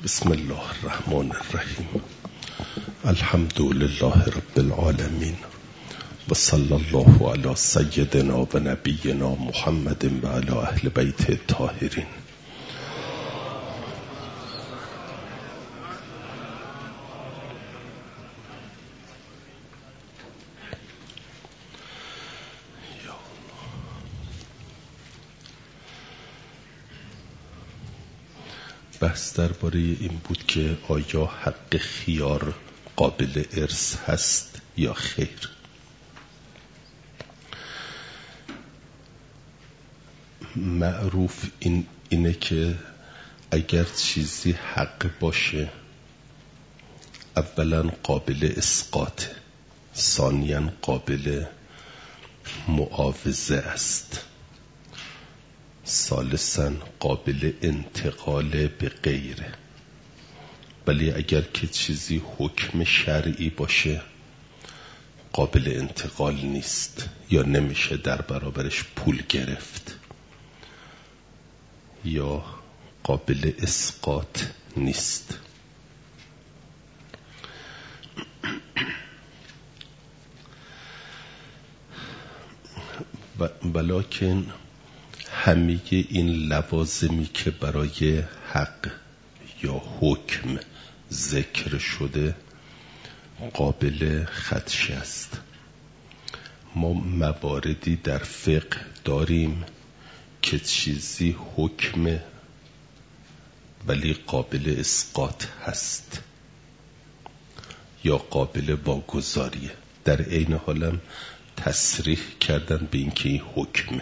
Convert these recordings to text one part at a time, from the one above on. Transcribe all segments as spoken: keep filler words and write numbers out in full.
بسم الله الرحمن الرحیم. الحمد لله رب العالمین و صلی الله علی سیدنا و نبینا محمد و علی اهل بیت الطاهرین. بحث درباره این بود که آیا حق خیار قابل ارث هست یا خیر. معروف این اینه که اگر چیزی حق باشه اولا قابل اسقاط، ثانیاً قابل معاوضه است، ثالثاً قابل انتقال به غیره. ولی اگر که چیزی حکم شرعی باشه قابل انتقال نیست یا نمیشه در برابرش پول گرفت یا قابل اسقاط نیست. ولکن همه این لوازمی که برای حق یا حکم ذکر شده قابل خدشه است. ما مواردی در فقه داریم که چیزی حکم ولی قابل اسقاط هست یا قابل واگذاریه، در عین حالم تصریح کردن به اینکه این حکمه.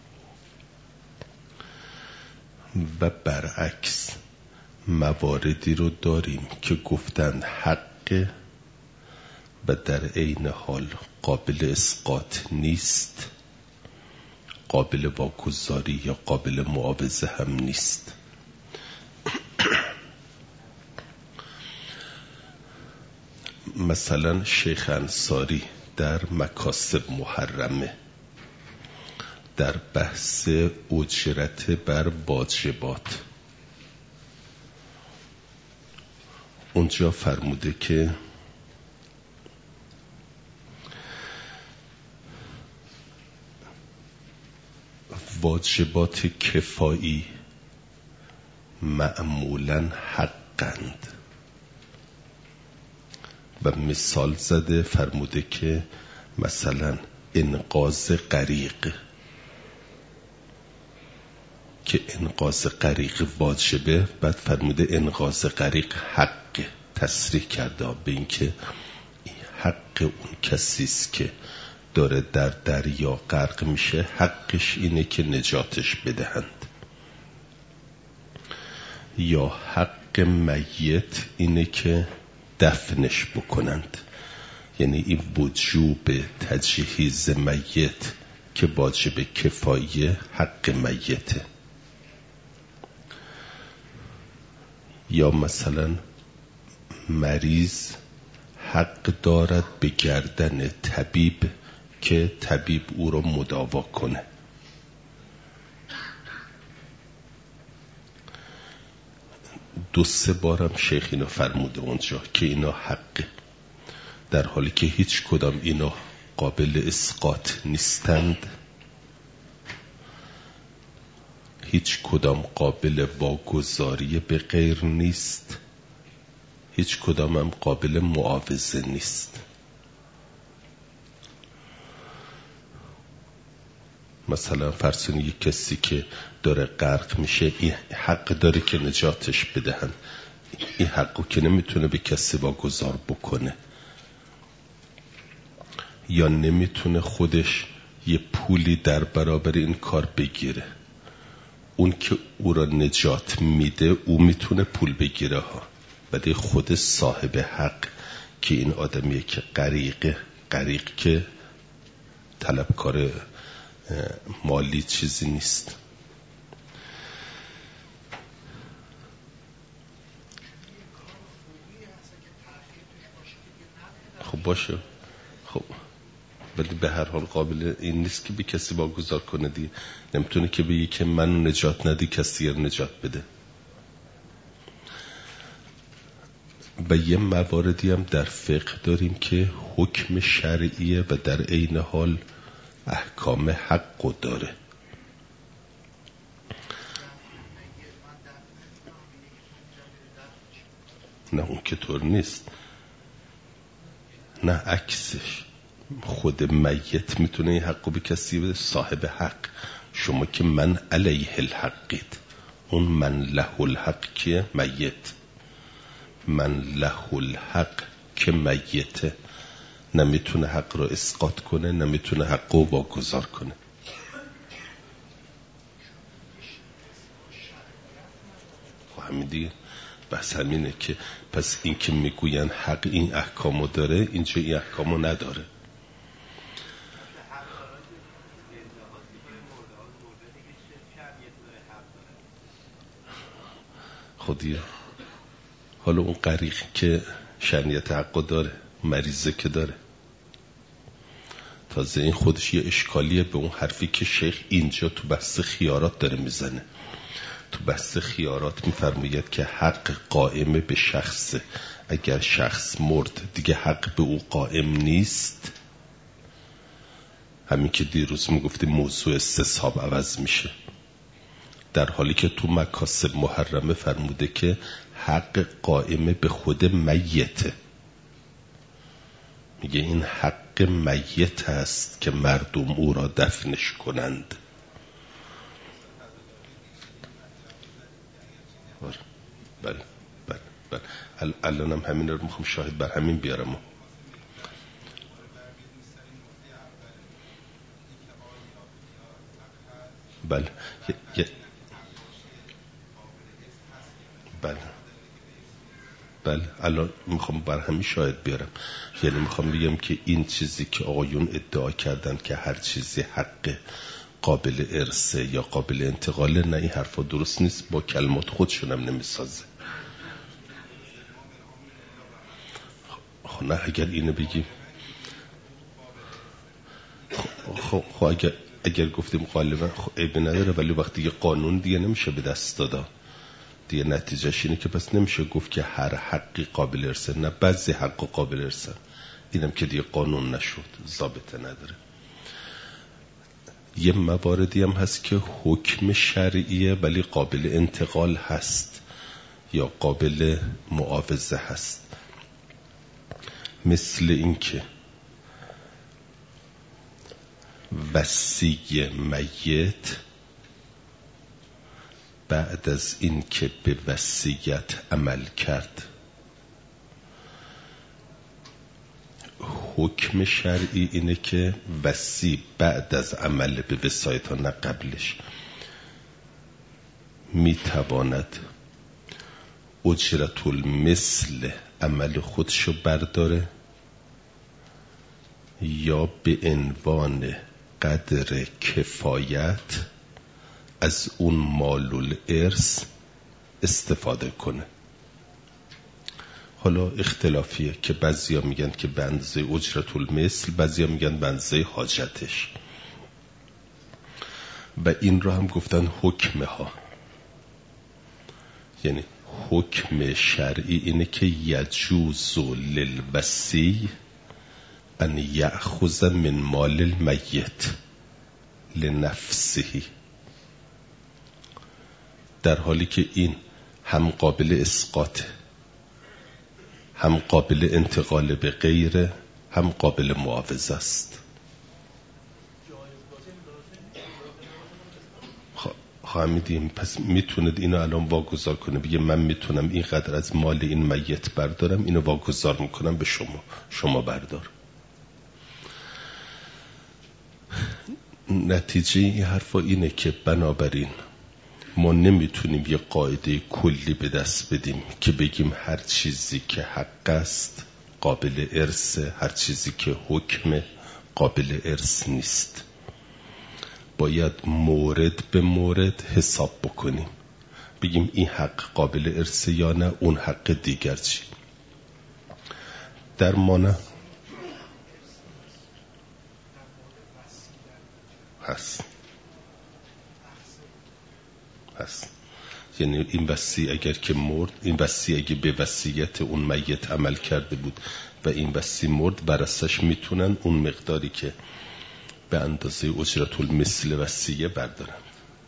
و برعکس مواردی رو داریم که گفتند حق و در عین حال قابل اسقاط نیست، قابل واگذاری یا قابل معاوضه هم نیست. مثلا شیخ انصاری در مکاسب محرمه در بحث اجرت بر واجبات اونجا فرموده که واجبات کفایی معمولاً حقند و مثال زده، فرموده که مثلا انقاذ غریق که انقاذ غریق واجبه، بعد فرموده انقاذ غریق حق، تصریح کرده به این که حق اون کسیست که داره در دریا غرق میشه، حقش اینه که نجاتش بدهند. یا حق میت اینه که دفنش بکنند، یعنی این وجوب تجهیز میت که واجب کفایه حق میته. یا مثلا مریض حق دارد به گردن طبیب که طبیب او را مداوا کنه. دو سه بارم شیخ اینو فرموده اونجا که اینا حقه، در حالی که هیچ کدام اینا قابل اسقاط نیستند، هیچ کدام قابل واگذاری به غیر نیست، هیچ کدام هم قابل معاوضه نیست. مثلا فرض کنید یک کسی که داره غرق میشه این حق داره که نجاتش بدهن، این حقو که نمیتونه به کسی واگذار بکنه یا نمیتونه خودش یه پولی در برابر این کار بگیره. اون که او را نجات میده او میتونه پول بگیره ها، ولی خود صاحب حق که این آدمیه که غریقه، غریق که طلبکار مالی چیزی نیست. خب باشه، خب ولی به هر حال قابل این نیست که به کسی واگذار کنه دیگه. نمیتونه که بگی که منو نجات ندی کسی رو نجات بده. و یه مواردی هم در فقه داریم که حکم شرعیه و در عین حال احکام حقو داره. نه اون که طور نیست، نه عکسش. خود میت میتونه این حقو به کسی بده، صاحب حق. شما که من علیه الحقید، اون من له الحق که میت، من له الحق که میته نمیتونه حق رو اسقاط کنه، نمیتونه حق رو واگذار کنه. خب همین دیگه، بس همینه که پس این که میگوین حق این احکامو داره، اینجا این احکامو نداره. خودیه حالا اون غریق که شرعیت حقو داره، مریضه که داره. تازه این خودش یه اشکالیه به اون حرفی که شیخ اینجا تو بحث خیارات داره میزنه. تو بحث خیارات میفرماید که حق قائم به شخص، اگر شخص مرد دیگه حق به او قائم نیست. همین که دیروز میگفتیم موضوع استصحاب عوض میشه، در حالی که تو مکاسب محرمه فرموده که حق قائم به خود میته. میگه این حق میت است که مردم او را دفنش کنند. بله بله بله الان هم همین رو میخوام شاهد بر همین بیارم. بله ی... بله بله الان میخوام بر همین شاهد بیارم. یعنی میخوام بگم که این چیزی که آقایون ادعا کردن که هر چیزی حق قابل ارثه یا قابل انتقاله، نه این حرفا درست نیست، با کلمات خودشون هم نمیسازه. خب نه اگر اینو بگیم، خب خب اگر اگر گفتیم غالبا خب عیبی نداره، ولی وقتی یه قانون دیگه نمیشه به دست دادا دیگه، نتیجهش اینه که پس نمیشه گفت که هر حقی قابل ارثه، نه بعضی حق قابل ارثه. اینم که دیگه قانون نشد، ضابطه نداره. یه مواردی هم هست که حکم شرعیه ولی قابل انتقال هست یا قابل معاوضه هست. مثل این که وصی میت بعد از این که به وصیت عمل کرد، حکم شرعی اینه که وصی بعد از عمل به وصایت ها، نه قبلش، میتواند اجرت المثل عمل خودشو برداره یا به عنوان قدر کفایت از اون مال الارث استفاده کنه. حالا اختلافیه که بعضیا میگن که به اندازه اجرت المثل، بعضیا میگن به اندازه حاجتش، و این را هم گفتن حکمه ها. یعنی حکم شرعی اینه که یجوز للوصی ان یأخذ من مال المیت لنفسه، در حالی که این هم قابل اسقاطه، هم قابل انتقال به غیره، هم قابل معاوضه است. خواهمیدیم پس میتوند اینو الان واگذار کنه، بگه من میتونم اینقدر از مال این میت بردارم، اینو واگذار میکنم به شما، شما بردار. نتیجه این حرفا اینه که بنابراین ما نمیتونیم یه قاعده کلی به دست بدیم که بگیم هر چیزی که حق است قابل ارث، هر چیزی که حکم قابل ارث نیست. باید مورد به مورد حساب بکنیم، بگیم این حق قابل ارث یا نه، اون حق دیگر چی. در مانه هست هست یعنی این وصی اگر که مرد، این وصی اگه به وصیت اون میت عمل کرده بود و این وصی مرد، ورثش میتونن اون مقداری که به اندازه اجرت المثل وصیه بردارن.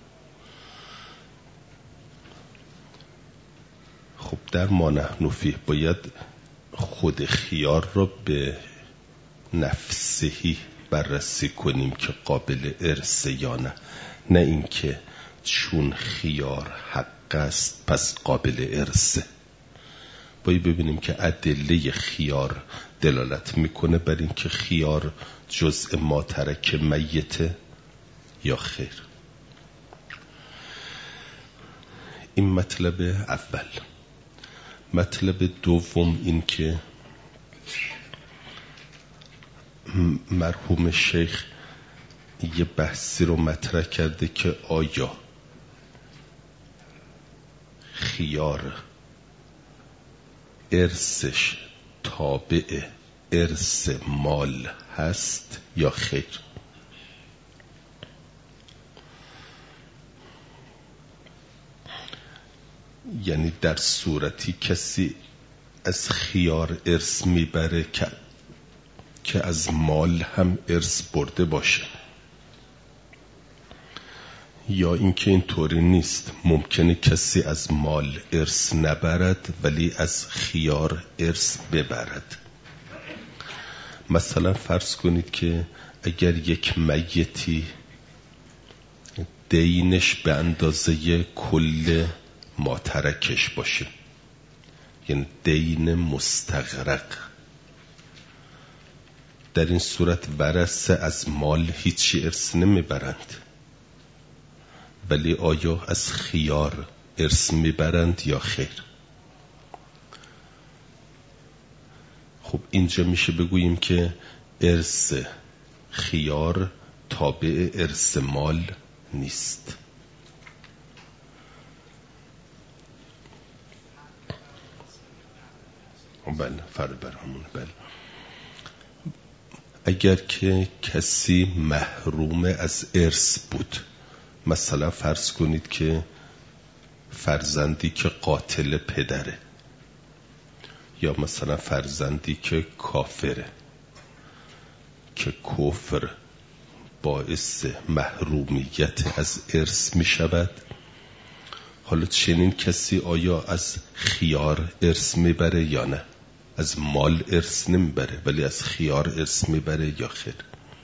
خب در ما نحن فیه باید خود خیار رو به نفسهی بررسی کنیم که قابل ارث یا نه، نه اینکه چون خیار حق است پس قابل ارثه. باید ببینیم که ادله خیار دلالت میکنه بر اینکه خیار جزء ما ترک میته یا خیر. این مطلب اول. مطلب دوم این که مرحوم شیخ یه بحثی رو مطرح کرده که آیا خیار ارثش تابع ارث مال هست یا خیر. یعنی در صورتی کسی از خیار ارث میبره که که از مال هم ارث برده باشه، یا اینکه اینطوری نیست، ممکنه کسی از مال ارث نبرد ولی از خیار ارث ببرد. مثلا فرض کنید که اگر یک میتی دینش به اندازه کل ماترکش باشه، یعنی دین مستغرق، در این صورت ورثه از مال هیچی ارث نمیبرند، ولی آیا از خیار ارث میبرند یا خیر؟ خب اینجا میشه بگوییم که ارث خیار تابع ارث مال نیست. بله فرق بر همون. بله اگر که کسی محروم از ارث بود، مثلا فرض کنید که فرزندی که قاتل پدره، یا مثلا فرزندی که کافره که کفر باعث محرومیت از ارث می شود، حالا چنین کسی آیا از خیار ارث می بره یا نه؟ از مال ارث نمی بره ولی از خیار ارث می بره یا خیر؟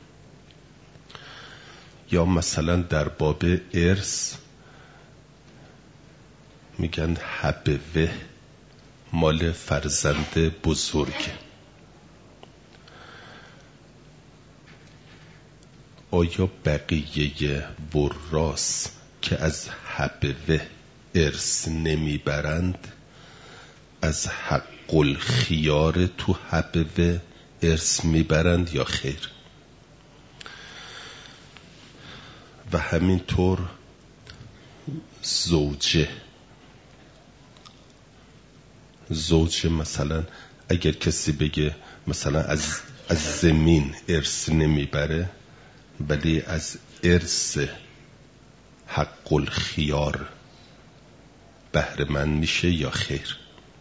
یا مثلا در باب ارث میگن حبوه مال فرزند بزرگ، آیا بقیه وراث که از حبوه ارث نمیبرند از حق الخیار تو حبوه ارث میبرند یا خیر؟ و همینطور زوجه زوجه مثلا اگر کسی بگه مثلا از از زمین ارث نمیبره ولی از ارث حق الخیار بهره مند میشه یا خیر؟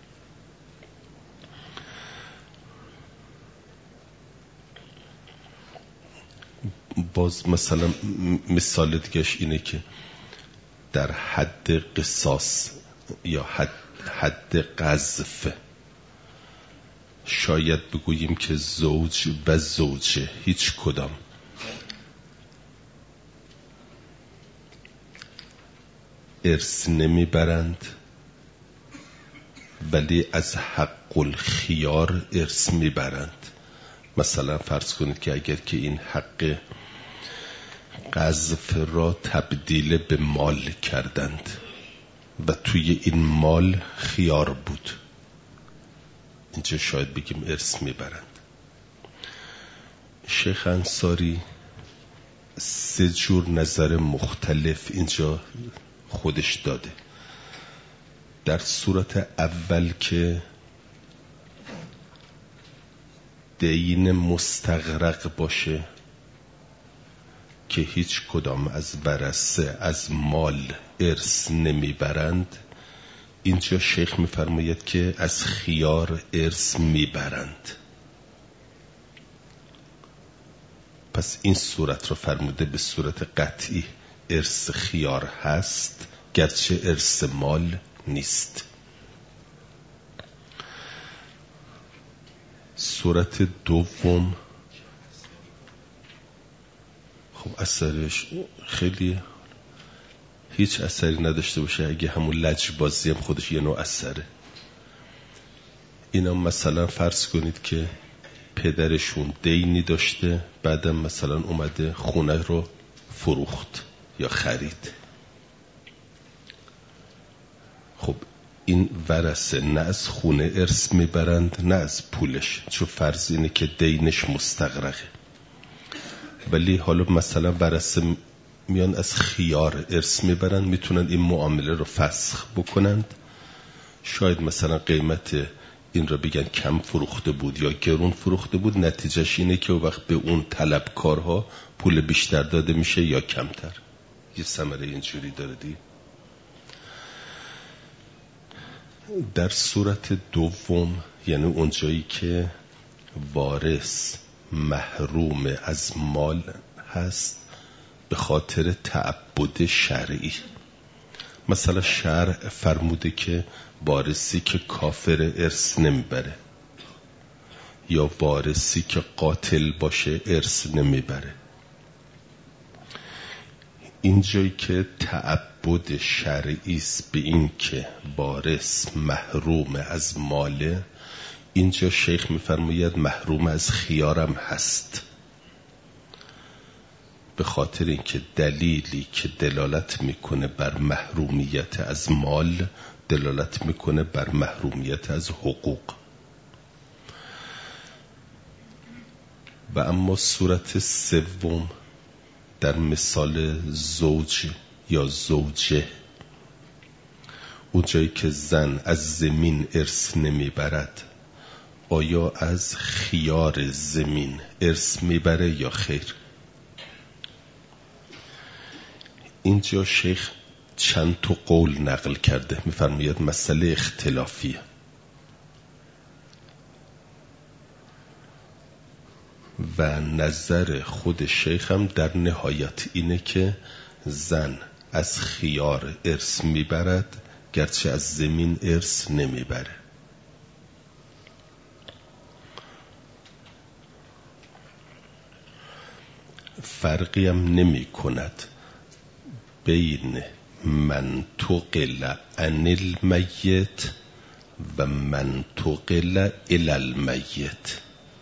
باز مثلا مثال دیگهش اینه که در حد قصاص یا حد, حد قذف شاید بگوییم که زوج و زوجه هیچ کدام ارث نمیبرند ولی از حق الخیار ارث میبرند. مثلا فرض کنید که اگر که این حق قذف را تبدیل به مال کردند و توی این مال خیار بود، اینجا شاید بگیم ارث میبرند. شیخ انصاری سه جور نظر مختلف اینجا خودش داده. در صورت اول که دین مستغرق باشه که هیچ کدام از ورثه از مال ارث نمیبرند، اینجا شیخ میفرماید که از خیار ارث میبرند. پس این صورت رو فرموده به صورت قطعی ارث خیار هست، گرچه ارث مال نیست. صورت دوم خب اثرش خیلی هیچ اثری نداشته باشه، اگه همون لجبازی هم خودش یه نوع اثره. اینا مثلا فرض کنید که پدرشون دینی داشته، بعدم مثلا اومده خونه رو فروخت یا خرید. خب این ورثه نه از خونه ارث میبرند نه از پولش، چون فرض اینه که دینش مستغرقه. ولی حالا مثلا ورثه میان از خیار ارث میبرند، میتونن این معامله رو فسخ بکنند. شاید مثلا قیمت این رو بگن کم فروخته بود یا گرون فروخته بود، نتیجهش اینه که وقت به اون طلبکارها پول بیشتر داده میشه یا کمتر. یه ثمره اینجوری داره دی. در صورت دوم یعنی اونجایی که وارث محروم از مال هست به خاطر تعبد شرعی، مثلا شرع فرموده که وارثی که کافر ارث نمیبره یا وارثی که قاتل باشه ارث نمیبره. اینجایی که تعبد شرعی است به این که وارث محروم از ماله، اینجا شیخ میفرماید محروم از خیارم هست، به خاطر اینکه دلیلی که دلالت میکنه بر محرومیت از مال دلالت میکنه بر محرومیت از حقوق. و اما صورت سوم در مثال زوج یا زوجه، اونجایی که زن از زمین ارث نمیبرد، آیا از خیار زمین ارث میبره یا خیر؟ اینجا شیخ چند تا قول نقل کرده، میفرماید مسئله اختلافیه. و نظر خود شیخ هم در نهایت اینه که زن از خیار ارث میبرد گرچه از زمین ارث نمیبره. فرقی هم نمی کند بین من تقل عن المیت و من تقل الی المیت.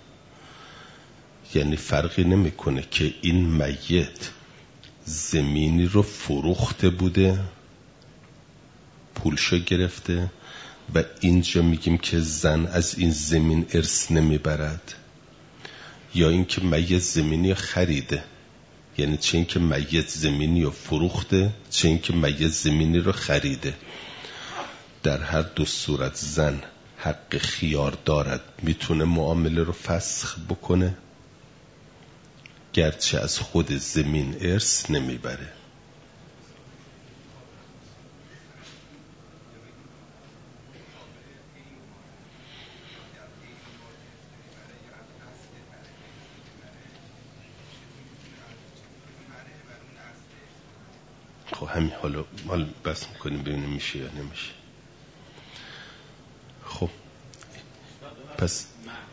یعنی فرقی نمیکنه که این میت زمینی رو فروخته بوده، پولشو گرفته و اینجا میگیم که زن از این زمین ارث نمیبرد، یا اینکه میت زمینی خریده. یعنی چه اینکه میت زمینی رو فروخته، چه اینکه میت زمینی رو خریده. در هر دو صورت زن حق خیار دارد، میتونه معامله رو فسخ بکنه گرچه از خود زمین ارث نمیبره. خب همین حالا حالا بس میکنیم ببینیم میشه یا نمیشه. خب پس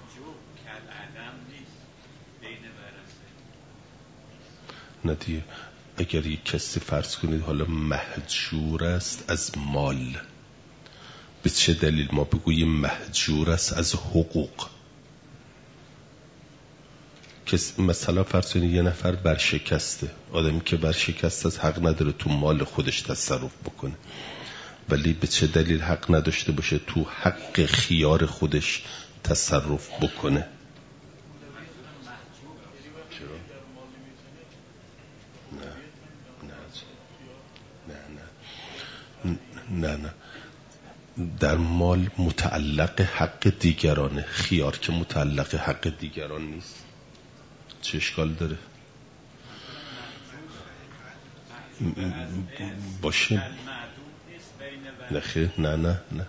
ندیه اگر یک کسی فرض کنید حالا مهجور است از مال، به چه دلیل ما بگوییم مهجور است از حقوق؟ کس مثلا فرض کنید یه نفر برشکسته، آدمی که برشکسته از حق نداره تو مال خودش تصرف بکنه، ولی به چه دلیل حق نداشته باشه تو حق خیار خودش تصرف بکنه؟ نه نه در مال متعلق حق دیگرانه، خیار که متعلق حق دیگران نیست. چه اشکال داره؟ باشه. نخیر، نه نه نه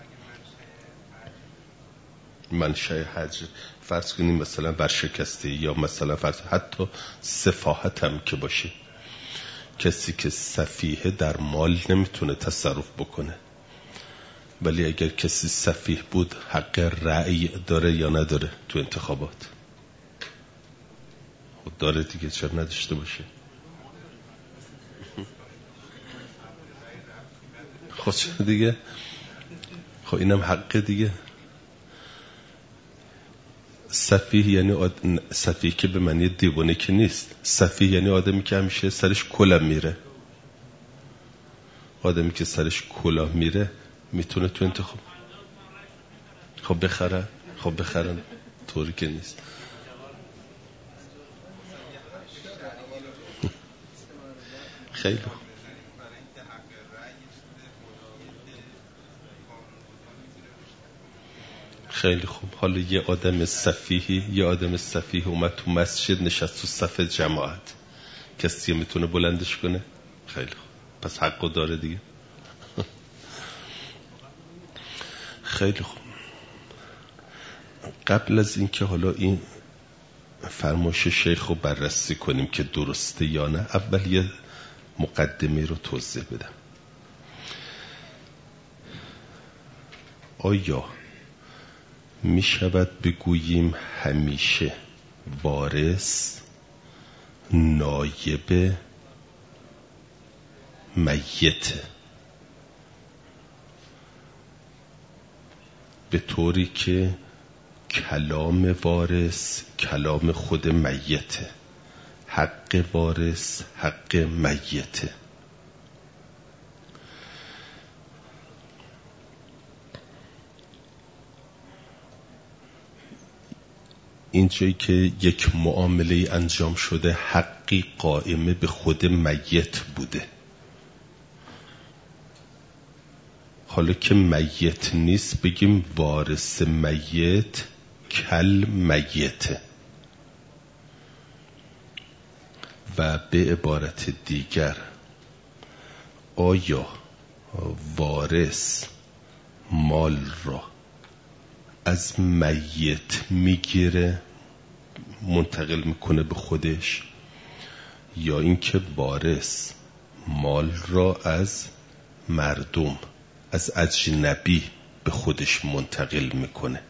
منشأ حجر فرض کنیم مثلا برشکسته، یا مثلا فرض حتی سفاهت هم که باشه، کسی که سفیه در مال نمیتونه تصرف بکنه، ولی اگر کسی سفیه بود حق رأی داره یا نداره تو انتخابات؟ داره دیگه، چرا نداشته باشه؟ خب چرا دیگه؟ خب اینم حق دیگه. سفیه یعنی آد... سفیه که به معنی دیوانه که نیست. سفیه یعنی آدمی که همیشه سرش کلاه میره. آدمی که سرش کلاه میره میتونه تو انتخاب خب بخرن خب بخرن طوری که نیست. خیلی خیلی خوب. حالا یه آدم سفیهی یه آدم سفیه اومد تو مسجد نشست تو صف جماعت، کسی میتونه بلندش کنه؟ خیلی خوب، پس حقو داره دیگه. خیلی خوب. قبل از این که حالا این فرمایش شیخ رو بررسی کنیم که درسته یا نه، اول یه مقدمه رو توضیح بدم. آیا می شود بگوییم همیشه وارث نایب میت، به طوری که کلام وارث کلام خود میته، حق وارث حق میته؟ اینجایی که یک معامله انجام شده حقی قائمه به خود میت بوده، حالا که میت نیست بگیم وارث میت کل میته. و به عبارت دیگر آیا وارث مال را از میت میگیره منتقل میکنه به خودش، یا اینکه وارث مال را از مردم از اجنبی به خودش منتقل میکنه؟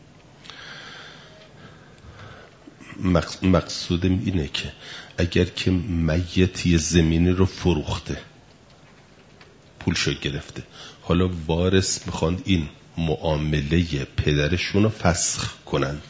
مقصودم اینه که اگر که میت یه زمینی رو فروخته پولشو گرفته، حالا وارث میخوان این معامله پدرشون رو فسخ کنند.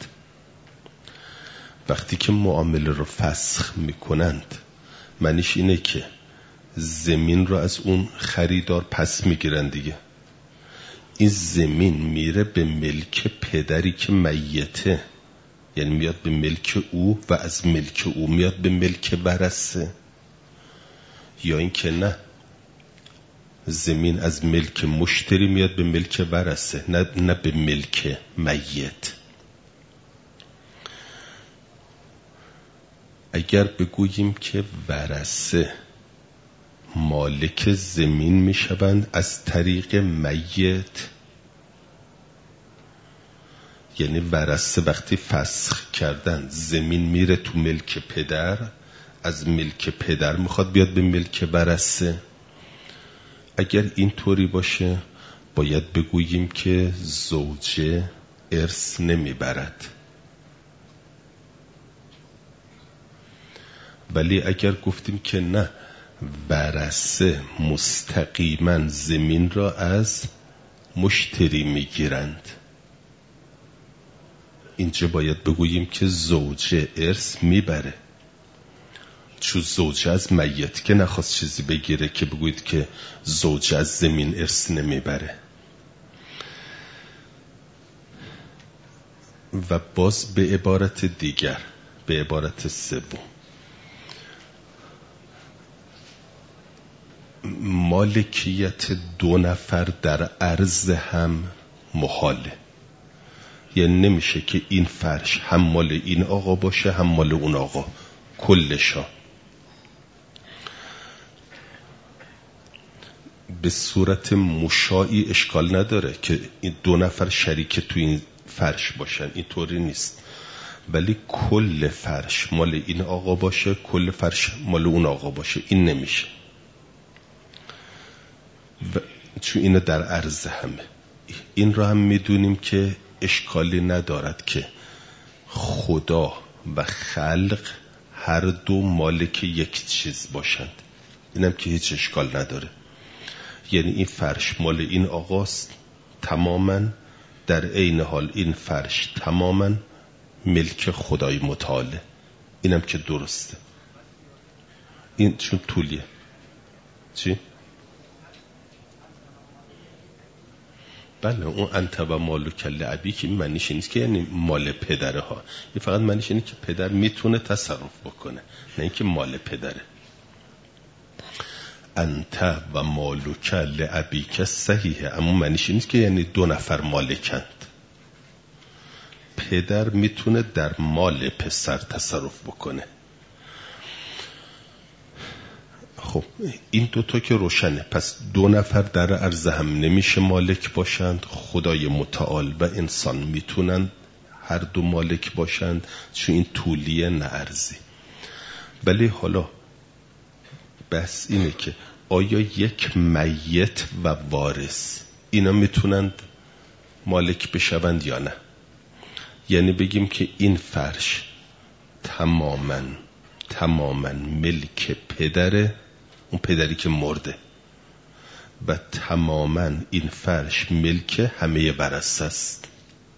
وقتی که معامله رو فسخ میکنند معنیش اینه که زمین رو از اون خریدار پس میگیرن دیگه. این زمین میره به ملک پدری که میته، یعنی میاد به ملک او و از ملک او میاد به ملک ورثه، یا این که نه زمین از ملک مشتری میاد به ملک ورثه، نه نه به ملک میت. اگر بگوییم که ورثه مالک زمین میشوند از طریق میت، یعنی ورثه وقتی فسخ کردن زمین میره تو ملک پدر، از ملک پدر میخواد بیاد به ملک ورثه. اگر این طوری باشه باید بگوییم که زوجه ارث نمیبرد. ولی اگر گفتیم که نه، ورثه مستقیما زمین را از مشتری میگیرند، اینجا باید بگوییم که زوجه ارث میبره، چون زوجه از میت که نخواست چیزی بگیره که بگوید که زوجه از زمین ارث نمیبره. و باز به عبارت دیگر، به عبارت سوم، مالکیت دو نفر در عرض هم محاله. یعنی نمیشه که این فرش هم مال این آقا باشه هم مال اون آقا کلشا. به صورت مشاعی اشکال نداره که این دو نفر شریک تو این فرش باشن، این طوری نیست، ولی کل فرش مال این آقا باشه کل فرش مال اون آقا باشه، این نمیشه. و چون اینو در عرض همه، این را هم میدونیم که اشکالی ندارد که خدا و خلق هر دو مالک یک چیز باشند، اینم که هیچ اشکال نداره. یعنی این فرش مال این آقاست تماما، در عین حال این فرش تماما ملک خدای متعاله، اینم که درسته. این چون طولیه. چی؟ بله اون انت و مالو کل ابی که این معنیش نیست که یعنی مال پدره ها، این فقط معنیش اینه که پدر میتونه تصرف بکنه، نه اینکه مال پدره. انت و مالو کل ابی که صحیحه، اما معنیش نیست که یعنی دو نفر مالکند. پدر میتونه در مال پسر تصرف بکنه. خب این دوتا که روشنه، پس دو نفر در عرض هم نمیشه مالک باشند، خدای متعال و انسان میتونند هر دو مالک باشند، چون این طولیه نه عرضی. ولی حالا بس اینه که آیا یک میت و وارث اینا میتونند مالک بشوند یا نه؟ یعنی بگیم که این فرش تماما تماما ملک پدره، اون پدری که مرده، و تماما این فرش ملک همه برسته است.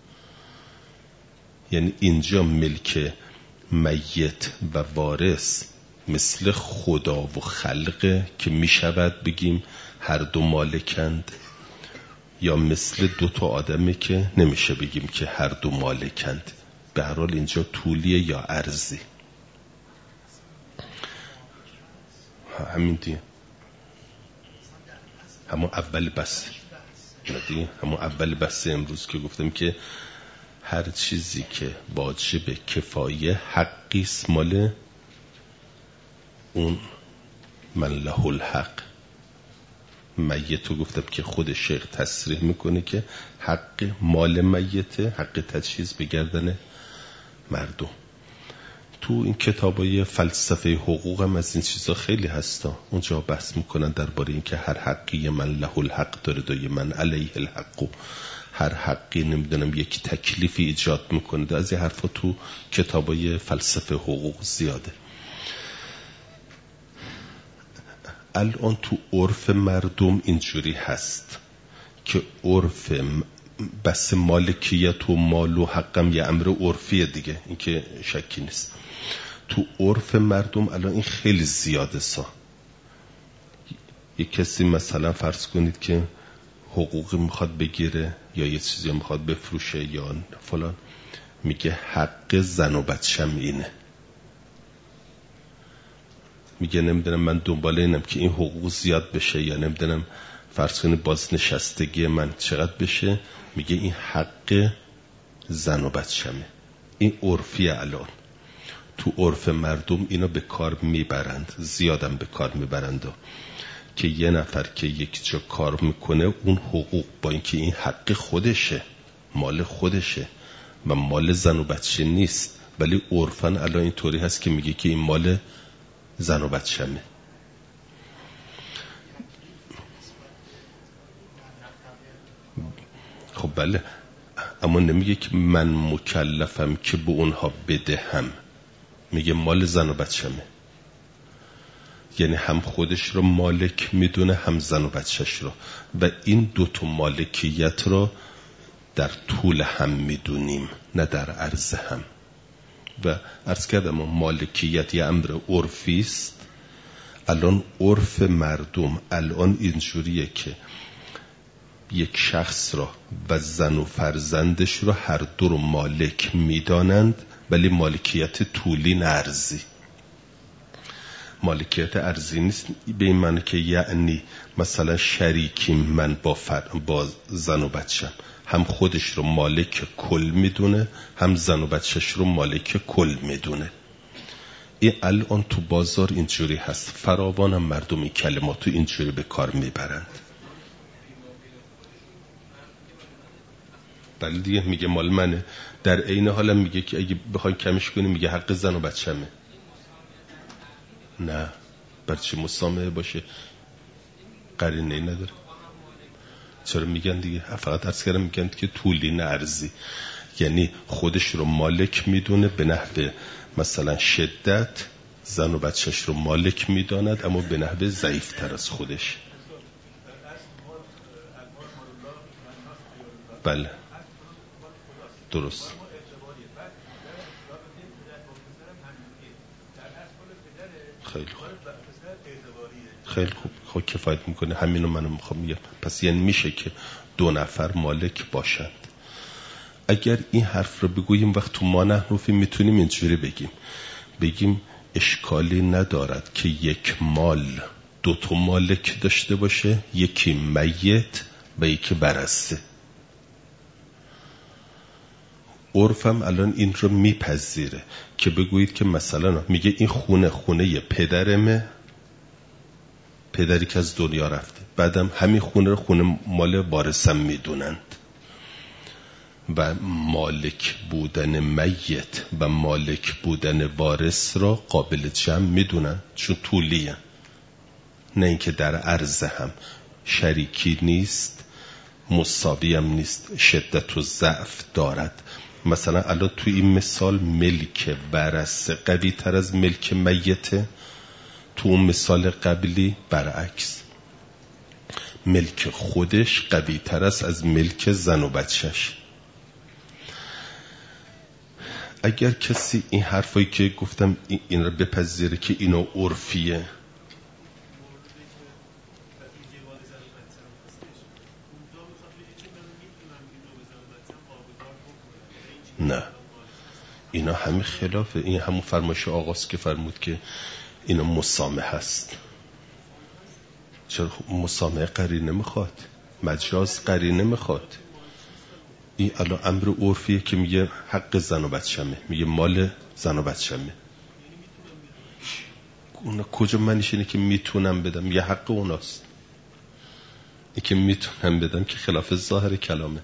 یعنی اینجا ملک میت و وارث مثل خدا و خلقه که می شود بگیم هر دو مالکند، یا مثل دو تا آدمه که نمیشه بگیم که هر دو مالکند. به هر حال اینجا طولیه یا عرضی. همین دیگه، همون اول بس دیگه، همون اول بس امروز که گفتم که هر چیزی که واجب کفایه حقی است مال اون من له الحق. میتو گفتم که خود شیخ تصریح میکنه که حق مال میته، حق تجهیز به گردن مردم. تو این کتابای فلسفه حقوق هم از این چیزا خیلی هستا، اونجا بحث میکنن درباره این که هر حقی من له الحق داره، دای من علیه الحق، و هر حقی نمیدونم یک تکلیفی ایجاد میکنه. از این حرفا تو کتابای فلسفه حقوق زیاده. الان تو عرف مردم اینجوری هست که عرف بس مالکیت و مال و حقم یه امر عرفیه دیگه، این که شکی نیست. تو عرف مردم الان این خیلی زیاده سا. یک کسی مثلا فرض کنید که حقوقی میخواد بگیره یا یه چیزی میخواد بفروشه یا فلان، میگه حق زن و بچم اینه. میگه نمیدونم من دنبال اینم که این حقوق زیاد بشه، یا نمیدونم فرض کنید بازنشستگی من چقدر بشه، میگه این حق زن و بچمه. این عرفی الان تو عرف مردم اینو به کار میبرند، زیادم به کار میبرند که یه نفر که یک جا کار میکنه اون حقوق با اینکه این حق خودشه، مال خودشه و مال زن و بچه نیست، ولی عرفن الان اینطوری هست که میگه که این مال زن و بچه‌مه. خب بله، اما نمیگه که من مکلفم که به اونها بدهم، میگه مال زن و بچه‌مه. یعنی هم خودش رو مالک میدونه هم زن و بچهش رو، و این دوتا مالکیت رو در طول هم میدونیم نه در عرض هم. و عرض کردم مالکیت یه امر عرفی است. الان عرف مردم الان اینجوریه که یک شخص را و زن و فرزندش رو هر دو رو مالک میدانند، ولی مالکیت طولی نه ارضی. مالکیت ارضی نیست به این معنی که یعنی مثلا شریکی من با, فر... با زن و بچم هم خودش رو مالک کل میدونه هم زن و بچهش رو مالک کل میدونه. این الان تو بازار اینجوری هست، فراوان هم مردم این کلماتو اینجوری به کار میبرند. بله دیگه، میگه مال منه، در عین حال میگه که اگه بخواین کمش کنی میگه حق زن و بچه‌مه. نه، برای چی مسامحه باشه؟ قرینه نداره. چرا میگن دیگه؟ فقط عرض کردم میگن که طولی نه ارزی، یعنی خودش رو مالک میدونه به نحو مثلا شدت، زن و بچهش رو مالک میداند اما به نحو ضعیف تر از خودش. بله درست. خیلی خوب، خیلی خوب، خب کفایت میکنه. همینو منو میخوام میگم. پس یعنی میشه که دو نفر مالک باشند. اگر این حرف رو بگوییم وقت تو ما نحروفی میتونیم اینجوری بگیم بگیم اشکالی ندارد که یک مال دو تا مالک داشته باشه، یکی میت و یکی برسته. عرفم الان این رو میپذیره که بگویید که مثلا میگه این خونه خونه پدرمه، پدری که از دنیا رفته، بعدم همین خونه رو خونه مال وارثم میدونند و مالک بودن میت و مالک بودن وارث را قابل جمع میدونن چون طولیه، نه اینکه در عرض هم شریکی نیست، مساوی هم نیست، شدت و ضعف دارد. مثلا الان تو این مثال ملک ورثه قوی تر از ملک میته، تو اون مثال قبلی برعکس، ملک خودش قوی تر است از ملک زن و بچهش. اگر کسی این حرفایی که گفتم این رو بپذیره که اینو عرفیه، نه اینا همه خلافه. این همون فرمایش آقاست که فرمود که اینا مسامحه هست. چرا؟ مسامحه قرینه میخواد، مجاز قرینه میخواد. این الان امر عرفیه که میگه حق زن و بچه‌مه، میگه مال زن و بچه‌مه. اونا کجا منش اینه که میتونم بدم؟ یه حق اوناست. این که میتونم بدم که خلاف ظاهر کلامه.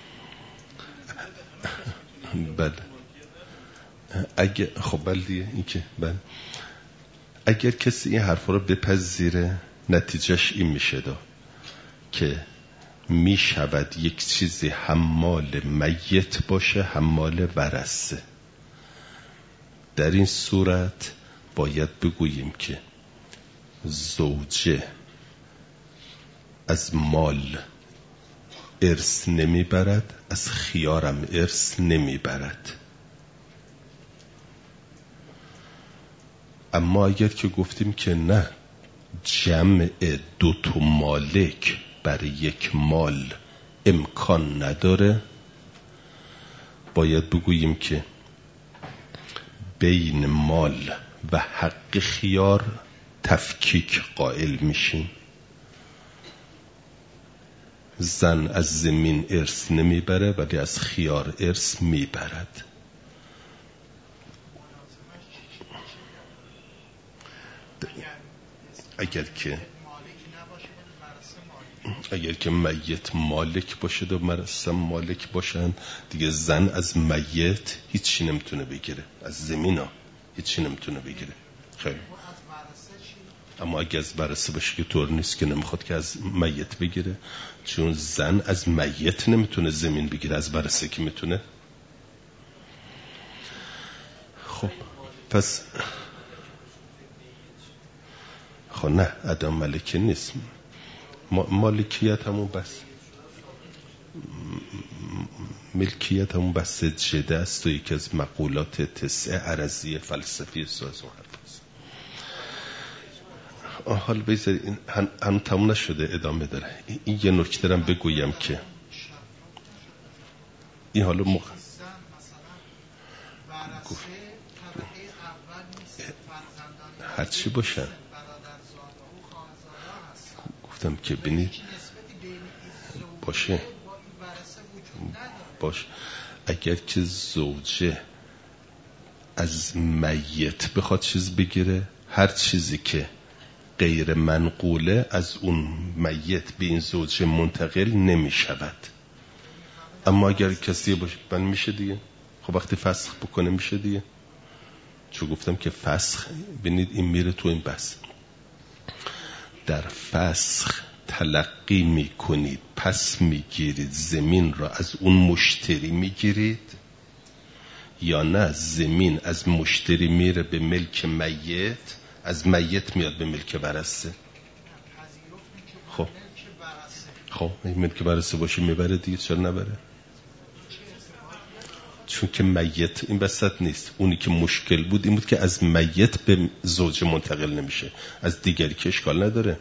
بله اگه خب بله دیگه این که بله اگر کسی این حرفا رو بپذیره نتیجهش این میشه دا که میشود یک چیزی هم مال میت باشه هم مال ورثه. در این صورت باید بگوییم که زوجه از مال ارث نمیبرد، از خیارم ارث نمیبرد. اما اگر که گفتیم که نه، جمع دو تا مالک برای یک مال امکان نداره، باید بگوییم که بین مال و حق خیار تفکیک قائل میشیم. زن از زمین ارث نمیبره ولی از خیار ارث میبرد. اگر که اگر که میت مالک باشه و مرسم مالک باشن دیگه، زن از میت هیچی نمیتونه بگیره، از زمین ها هیچی نمیتونه بگیره. خیلی اما اگه از برسه باشه که طور نیست که نمیخواد که از میت بگیره، چون زن از میت نمیتونه زمین بگیره، از برسه که میتونه. خب پس خب نه عدم ملکه نیست، مالکیت همون بس ملکیت همون بس جده است و یکی از مقولات تسع عرضی فلسفی ساز اون حرف است. حال بذاری این هم, هم تموم نشده، ادامه داره. این یه نکته رو بگویم که این حالا مخ... هرچی باشن گفتم که بینید باشه باش اگر که زوجه از میت بخواد چیز بگیره، هر چیزی که غیر منقوله از اون میت به این زوج منتقل نمی شود. اما اگر کسی باشه من میشه دیگه. خب وقتی فسخ بکنه میشه دیگه. چون گفتم که فسخ، ببینید این میره تو این بس، در فسخ تلقی میکنید، پس میگیرید زمین را از اون مشتری میگیرید، یا نه زمین از مشتری میره به ملک میت، از میت میاد به ملک ورثه. خب خب این ملک ورثه باشه میبره دیگه، چرا نبره؟ چون که میت این وسط نیست. اونی که مشکل بود این بود که از میت به زوج منتقل نمیشه، از دیگری که اشکال نداره،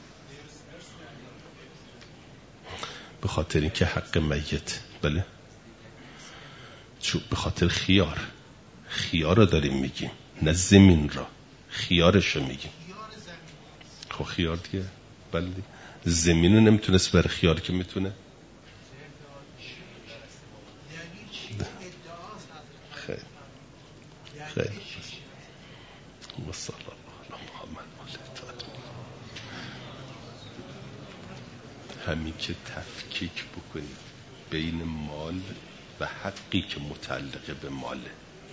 به خاطر این که حق میت. بله، چون به خاطر خیار، خیار رو داریم میگیم، نه زمین را، خیارش رو میگیم. خب خیار دیگه. بله، زمین رو نمیتونست برای خیار که میتونه. خیلی خیلی مصالح محمد. همین که تفکیک بکنی بین مال و حقی که متعلقه به ماله.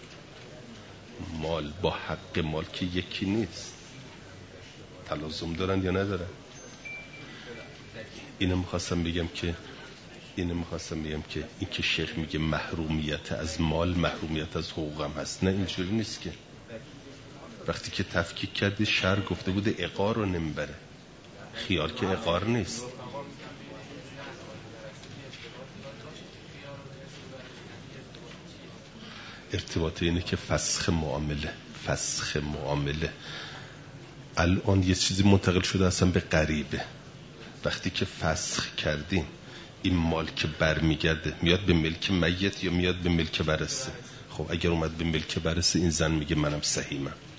مال با حق مال که یکی نیست، تلازم دارن یا ندارن؟ اینو میخواستم بگم که اینو میخواستم بگم که این که شیخ میگه محرومیت از مال محرومیت از حقوق هم هست، نه اینجوری نیست که. وقتی که تفکیک کردی شرع گفته بوده عقار رو نمیبره، خیال که عقار نیست. ارتباط اینه که فسخ معامله، فسخ معامله الان یه چیزی منتقل شده اصلا به غریبه. وقتی که فسخ کردیم این مال که برمیگرده میاد به ملک میت یا میاد به ملک ورثه؟ خب اگر اومد به ملک ورثه این زن میگه منم سهیمم،